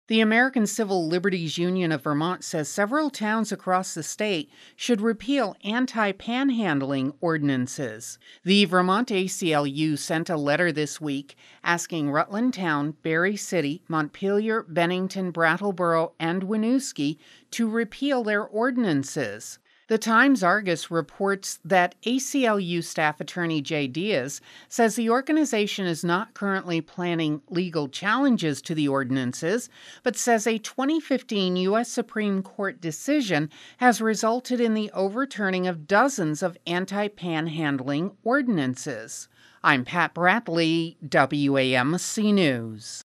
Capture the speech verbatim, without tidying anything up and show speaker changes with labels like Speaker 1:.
Speaker 1: The American Civil Liberties Union of Vermont says several towns across the state should repeal anti-panhandling ordinances. The Vermont A C L U sent a letter this week asking Rutland Town, Berry City, Montpelier, Bennington, Brattleboro, and Winooski to repeal their ordinances. The Times-Argus reports that A C L U staff attorney Jay Diaz says the organization is not currently planning legal challenges to the ordinances, but says a twenty fifteen U S Supreme Court decision has resulted in the overturning of dozens of anti-panhandling ordinances. I'm Pat Bradley, W A M C News.